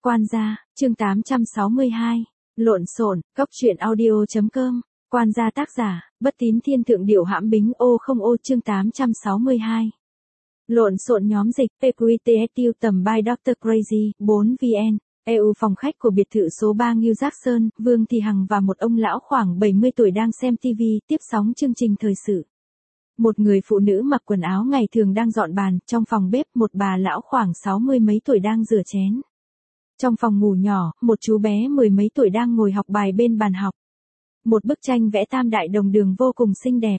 Quan gia, chương 862. Lộn xộn, cóc truyện audio.com. Quan gia tác giả, Bất Tín Thiên Thượng Điểu Hãm Bính Ô không ô chương 862. Lộn xộn nhóm dịch PQTSU tầm by Dr. Crazy, 4 VN. EU phòng khách của biệt thự số 3 New Jackson, Vương Thị Hằng và một ông lão khoảng 70 tuổi đang xem TV, tiếp sóng chương trình thời sự. Một người phụ nữ mặc quần áo ngày thường đang dọn bàn, trong phòng bếp một bà lão khoảng 60 mấy tuổi đang rửa chén. Trong phòng ngủ nhỏ, một chú bé 10 mấy tuổi đang ngồi học bài bên bàn học. Một bức tranh vẽ tam đại đồng đường vô cùng xinh đẹp.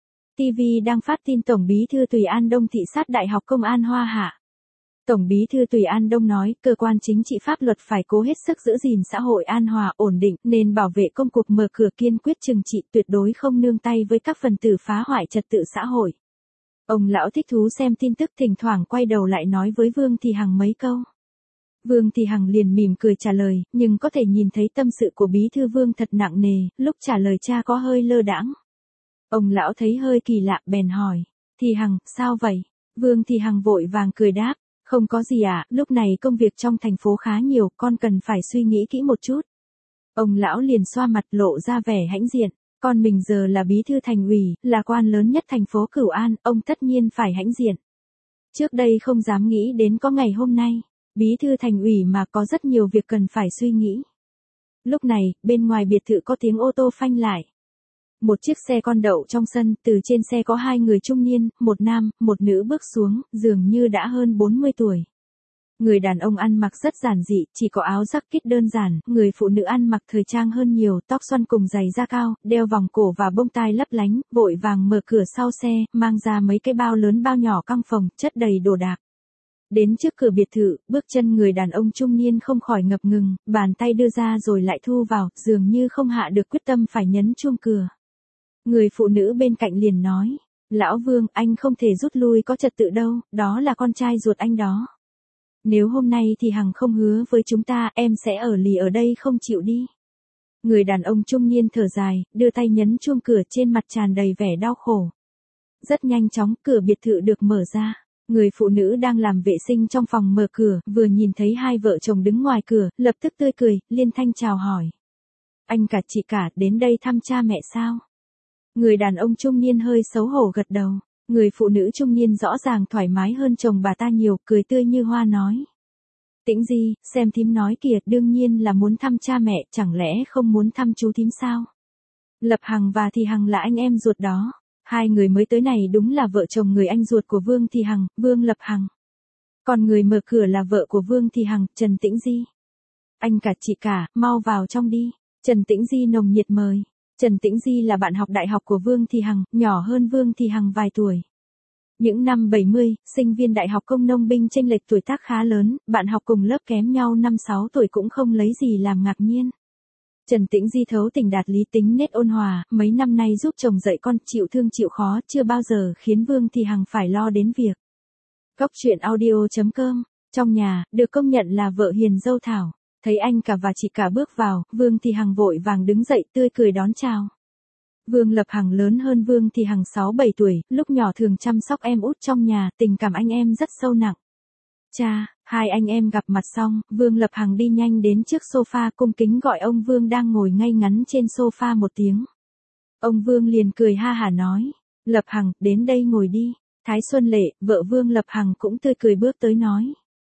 TV đang phát tin Tổng Bí thư Tùy An Đông thị sát Đại học Công an Hoa Hạ. Tổng Bí thư Tùy An Đông nói, cơ quan chính trị pháp luật phải cố hết sức giữ gìn xã hội an hòa, ổn định, nên bảo vệ công cuộc mở cửa kiên quyết trừng trị, tuyệt đối không nương tay với các phần tử phá hoại trật tự xã hội. Ông lão thích thú xem tin tức, thỉnh thoảng quay đầu lại nói với Vương Thị Hằng mấy câu. Vương Thị Hằng liền mỉm cười trả lời, nhưng có thể nhìn thấy tâm sự của Bí thư Vương thật nặng nề, lúc trả lời cha có hơi lơ đãng. Ông lão thấy hơi kỳ lạ, bèn hỏi, Thị Hằng, sao vậy? Vương Thị Hằng vội vàng cười đáp, không có gì ạ, lúc này công việc trong thành phố khá nhiều, con cần phải suy nghĩ kỹ một chút. Ông lão liền xoa mặt lộ ra vẻ hãnh diện, con mình giờ là bí thư thành ủy, là quan lớn nhất thành phố Cửu An, ông tất nhiên phải hãnh diện. Trước đây không dám nghĩ đến có ngày hôm nay, bí thư thành ủy mà có rất nhiều việc cần phải suy nghĩ. Lúc này, bên ngoài biệt thự có tiếng ô tô phanh lại. Một chiếc xe con đậu trong sân, từ trên xe có hai người trung niên, một nam, một nữ bước xuống, dường như đã hơn 40 tuổi. Người đàn ông ăn mặc rất giản dị, chỉ có áo jacket đơn giản, người phụ nữ ăn mặc thời trang hơn nhiều, tóc xoăn cùng giày da cao, đeo vòng cổ và bông tai lấp lánh, vội vàng mở cửa sau xe, mang ra mấy cái bao lớn bao nhỏ căng phòng, chất đầy đồ đạc. Đến trước cửa biệt thự, bước chân người đàn ông trung niên không khỏi ngập ngừng, bàn tay đưa ra rồi lại thu vào, dường như không hạ được quyết tâm phải nhấn chuông cửa. Người phụ nữ bên cạnh liền nói, Lão Vương, anh không thể rút lui có trật tự đâu, đó là con trai ruột anh đó. Nếu hôm nay thì Hằng không hứa với chúng ta, em sẽ ở lì ở đây không chịu đi. Người đàn ông trung niên thở dài, đưa tay nhấn chuông cửa, trên mặt tràn đầy vẻ đau khổ. Rất nhanh chóng, cửa biệt thự được mở ra. Người phụ nữ đang làm vệ sinh trong phòng mở cửa, vừa nhìn thấy hai vợ chồng đứng ngoài cửa, lập tức tươi cười, liên thanh chào hỏi. Anh cả chị cả, đến đây thăm cha mẹ sao? Người đàn ông trung niên hơi xấu hổ gật đầu. Người phụ nữ trung niên rõ ràng thoải mái hơn chồng bà ta nhiều, cười tươi như hoa nói. Tĩnh Di, xem thím nói kìa, đương nhiên là muốn thăm cha mẹ, chẳng lẽ không muốn thăm chú thím sao? Lập Hằng và Thị Hằng là anh em ruột đó. Hai người mới tới này đúng là vợ chồng người anh ruột của Vương Thị Hằng, Vương Lập Hằng. Còn người mở cửa là vợ của Vương Thị Hằng, Trần Tĩnh Di. Anh cả chị cả, mau vào trong đi. Trần Tĩnh Di nồng nhiệt mời. Trần Tĩnh Di là bạn học đại học của Vương Thị Hằng, nhỏ hơn Vương Thị Hằng vài tuổi. Những năm 70, sinh viên đại học công nông binh chênh lệch tuổi tác khá lớn, bạn học cùng lớp kém nhau 5-6 tuổi cũng không lấy gì làm ngạc nhiên. Trần Tĩnh Di thấu tình đạt lý, tính nết ôn hòa, mấy năm nay giúp chồng dạy con, chịu thương chịu khó, chưa bao giờ khiến Vương Thị Hằng phải lo đến việc. Cóc truyện audio.com. Trong nhà, được công nhận là vợ hiền dâu thảo. Thấy anh cả và chị cả bước vào, Vương Thị Hằng vội vàng đứng dậy tươi cười đón chào. Vương Lập Hằng lớn hơn Vương Thị Hằng 6-7 tuổi, lúc nhỏ thường chăm sóc em út trong nhà, tình cảm anh em rất sâu nặng. Cha, hai anh em gặp mặt xong, Vương Lập Hằng đi nhanh đến trước sofa cung kính gọi ông Vương đang ngồi ngay ngắn trên sofa một tiếng. Ông Vương liền cười ha hả nói, Lập Hằng, đến đây ngồi đi. Thái Xuân Lệ, vợ Vương Lập Hằng cũng tươi cười bước tới nói.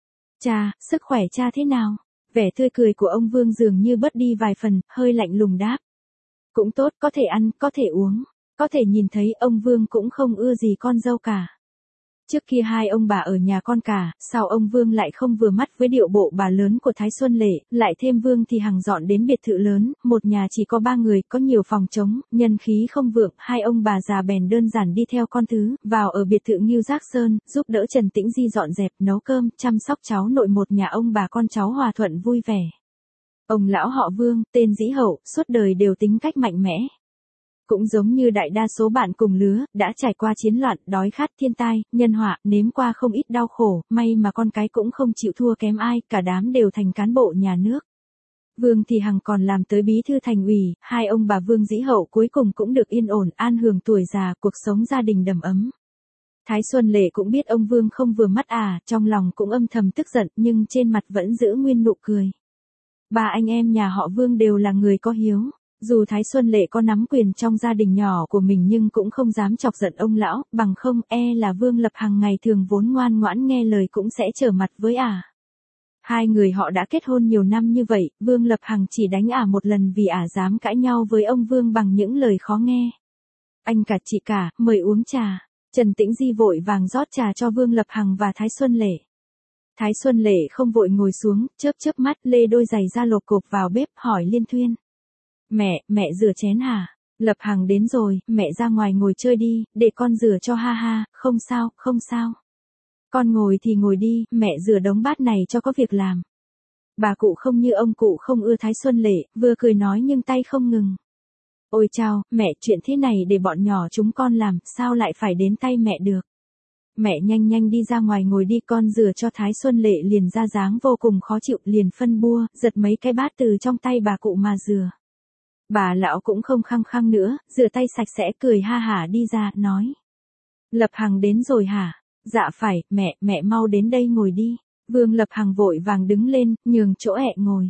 Cha, sức khỏe cha thế nào? Vẻ tươi cười của ông Vương dường như bớt đi vài phần, hơi lạnh lùng đáp. Cũng tốt, có thể ăn, có thể uống, có thể nhìn thấy ông Vương cũng không ưa gì con dâu cả. Trước kia hai ông bà ở nhà con cả, sao ông Vương lại không vừa mắt với điệu bộ bà lớn của Thái Xuân Lệ, lại thêm Vương Thị Hằng dọn đến biệt thự lớn, một nhà chỉ có 3 người, có nhiều phòng trống, nhân khí không vượng, hai ông bà già bèn đơn giản đi theo con thứ, vào ở biệt thự New Jackson, giúp đỡ Trần Tĩnh Di dọn dẹp, nấu cơm, chăm sóc cháu nội, một nhà ông bà con cháu hòa thuận vui vẻ. Ông lão họ Vương, tên Dĩ Hậu, suốt đời đều tính cách mạnh mẽ. Cũng giống như đại đa số bạn cùng lứa, đã trải qua chiến loạn, đói khát, thiên tai, nhân họa, nếm qua không ít đau khổ, may mà con cái cũng không chịu thua kém ai, cả đám đều thành cán bộ nhà nước. Vương Thị Hằng còn làm tới bí thư thành ủy, hai ông bà Vương Dĩ Hậu cuối cùng cũng được yên ổn, an hưởng tuổi già, cuộc sống gia đình đầm ấm. Thái Xuân Lệ cũng biết ông Vương không vừa mắt trong lòng cũng âm thầm tức giận nhưng trên mặt vẫn giữ nguyên nụ cười. Ba anh em nhà họ Vương đều là người có hiếu. Dù Thái Xuân Lệ có nắm quyền trong gia đình nhỏ của mình nhưng cũng không dám chọc giận ông lão, bằng không là Vương Lập Hằng ngày thường vốn ngoan ngoãn nghe lời cũng sẽ trở mặt với Hai người họ đã kết hôn nhiều năm như vậy, Vương Lập Hằng chỉ đánh một lần vì dám cãi nhau với ông Vương bằng những lời khó nghe. Anh cả chị cả, mời uống trà. Trần Tĩnh Di vội vàng rót trà cho Vương Lập Hằng và Thái Xuân Lệ. Thái Xuân Lệ không vội ngồi xuống, chớp chớp mắt lê đôi giày da lộp cộp vào bếp hỏi Liên Thuyên. Mẹ rửa chén hả? Lập Hằng đến rồi, mẹ ra ngoài ngồi chơi đi, để con rửa cho ha, không sao. Con ngồi thì ngồi đi, mẹ rửa đống bát này cho có việc làm. Bà cụ không như ông cụ không ưa Thái Xuân Lệ, vừa cười nói nhưng tay không ngừng. Ôi chao, mẹ chuyện thế này để bọn nhỏ chúng con làm, sao lại phải đến tay mẹ được? Mẹ nhanh đi ra ngoài ngồi đi con rửa cho. Thái Xuân Lệ liền ra dáng vô cùng khó chịu liền phân bua, giật mấy cái bát từ trong tay bà cụ mà rửa. Bà lão cũng không khăng khăng nữa, rửa tay sạch sẽ cười ha hả đi ra, nói. Lập Hằng đến rồi hả? Dạ phải, mẹ mau đến đây ngồi đi. Vương Lập Hằng vội vàng đứng lên, nhường chỗ ngồi.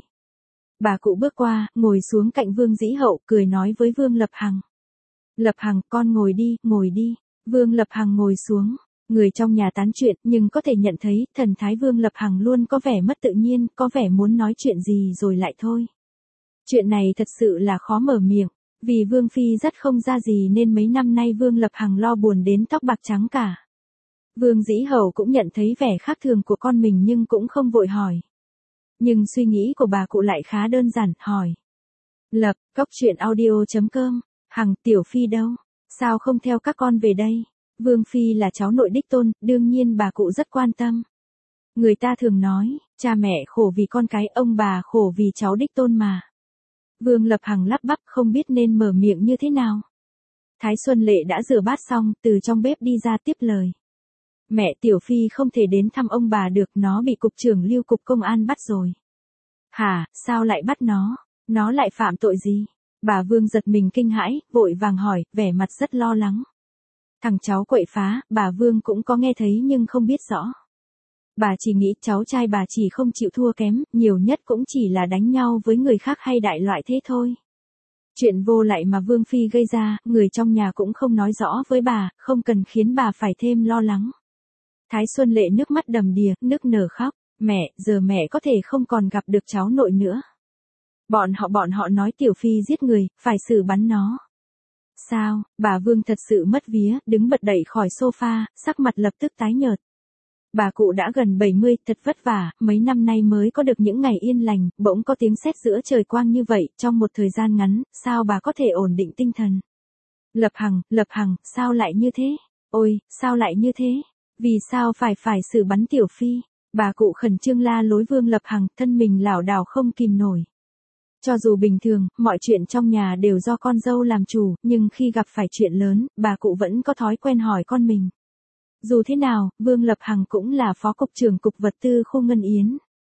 Bà cụ bước qua, ngồi xuống cạnh Vương Dĩ Hậu, cười nói với Vương Lập Hằng. Lập Hằng, con ngồi đi. Vương Lập Hằng ngồi xuống. Người trong nhà tán chuyện nhưng có thể nhận thấy thần thái Vương Lập Hằng luôn có vẻ mất tự nhiên, có vẻ muốn nói chuyện gì rồi lại thôi. Chuyện này thật sự là khó mở miệng, vì Vương Phi rất không ra gì nên mấy năm nay Vương Lập Hằng lo buồn đến tóc bạc trắng cả. Vương Dĩ Hầu cũng nhận thấy vẻ khác thường của con mình nhưng cũng không vội hỏi. Nhưng suy nghĩ của bà cụ lại khá đơn giản, hỏi. Lập, coctruyện.audio.com, Hằng Tiểu Phi đâu? Sao không theo các con về đây? Vương Phi là cháu nội đích tôn, đương nhiên bà cụ rất quan tâm. Người ta thường nói, cha mẹ khổ vì con cái, ông bà khổ vì cháu đích tôn mà. Vương Lập Hằng lắp bắp không biết nên mở miệng như thế nào. Thái Xuân Lệ đã rửa bát xong, từ trong bếp đi ra tiếp lời. Mẹ Tiểu Phi không thể đến thăm ông bà được, nó bị cục trưởng Lưu cục công an bắt rồi. Hả, sao lại bắt nó? Nó lại phạm tội gì? Bà Vương giật mình kinh hãi, vội vàng hỏi, vẻ mặt rất lo lắng. Thằng cháu quậy phá, bà Vương cũng có nghe thấy nhưng không biết rõ. Bà chỉ nghĩ cháu trai bà chỉ không chịu thua kém, nhiều nhất cũng chỉ là đánh nhau với người khác hay đại loại thế thôi. Chuyện vô lại mà Vương Phi gây ra, người trong nhà cũng không nói rõ với bà, không cần khiến bà phải thêm lo lắng. Thái Xuân Lệ nước mắt đầm đìa, nức nở khóc. Mẹ, giờ mẹ có thể không còn gặp được cháu nội nữa. Bọn họ nói Tiểu Phi giết người, phải xử bắn nó. Sao? Bà Vương thật sự mất vía, đứng bật dậy khỏi sofa, sắc mặt lập tức tái nhợt. Bà cụ đã gần 70, thật vất vả, mấy năm nay mới có được những ngày yên lành, bỗng có tiếng sét giữa trời quang như vậy, trong một thời gian ngắn, sao bà có thể ổn định tinh thần? Lập Hằng, sao lại như thế? Ôi, sao lại như thế? Vì sao phải xử bắn Tiểu Phi? Bà cụ khẩn trương la lối Vương Lập Hằng, thân mình lảo đảo không kìm nổi. Cho dù bình thường, mọi chuyện trong nhà đều do con dâu làm chủ, nhưng khi gặp phải chuyện lớn, bà cụ vẫn có thói quen hỏi con mình. Dù thế nào, Vương Lập Hằng cũng là phó cục trưởng cục vật tư khu Ngân Yến.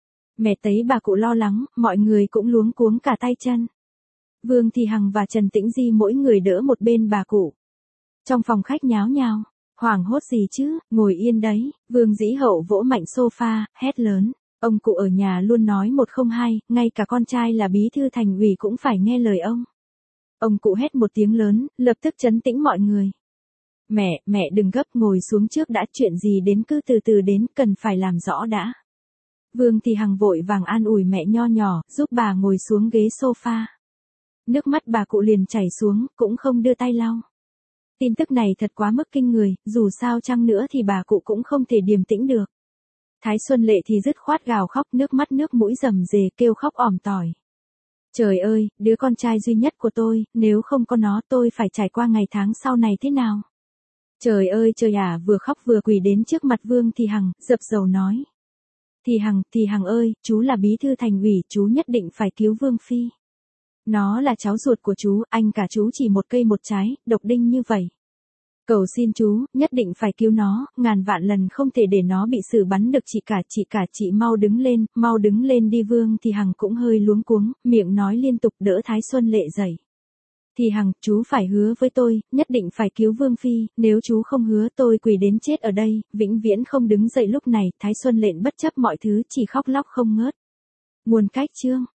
Mẹ thấy bà cụ lo lắng, mọi người cũng luống cuống cả tay chân. Vương Thị Hằng và Trần Tĩnh Di mỗi người đỡ một bên bà cụ. Trong phòng khách nháo nhào. Hoảng hốt gì chứ, ngồi yên đấy. Vương Dĩ Hậu vỗ mạnh sofa, hét lớn. Ông cụ ở nhà luôn nói một không hai, ngay cả con trai là bí thư thành ủy cũng phải nghe lời ông. Ông cụ hét một tiếng lớn, lập tức trấn tĩnh mọi người. Mẹ đừng gấp, ngồi xuống trước đã, chuyện gì đến cứ từ từ đến, cần phải làm rõ đã. Vương Thị Hằng vội vàng an ủi mẹ nho nhỏ, giúp bà ngồi xuống ghế sofa. Nước mắt bà cụ liền chảy xuống, cũng không đưa tay lau. Tin tức này thật quá mức kinh người, dù sao chăng nữa thì bà cụ cũng không thể điềm tĩnh được. Thái Xuân Lệ thì dứt khoát gào khóc, nước mắt nước mũi rầm rề, kêu khóc ỏm tỏi. Trời ơi, đứa con trai duy nhất của tôi, nếu không có nó tôi phải trải qua ngày tháng sau này thế nào? Trời ơi trời vừa khóc vừa quỳ đến trước mặt Vương Thị Hằng, dập dầu nói. Thị Hằng ơi, chú là bí thư thành ủy, chú nhất định phải cứu Vương Phi. Nó là cháu ruột của chú, anh cả chú chỉ một cây một trái, độc đinh như vậy. Cầu xin chú, nhất định phải cứu nó, ngàn vạn lần không thể để nó bị xử bắn được. Chị mau đứng lên đi. Vương Thị Hằng cũng hơi luống cuống, miệng nói liên tục đỡ Thái Xuân Lệ dậy. Thì Hằng, chú phải hứa với tôi, nhất định phải cứu Vương Phi, nếu chú không hứa tôi quỳ đến chết ở đây, vĩnh viễn không đứng dậy. Lúc này, Thái Xuân Lệnh bất chấp mọi thứ chỉ khóc lóc không ngớt. Nguồn cách chương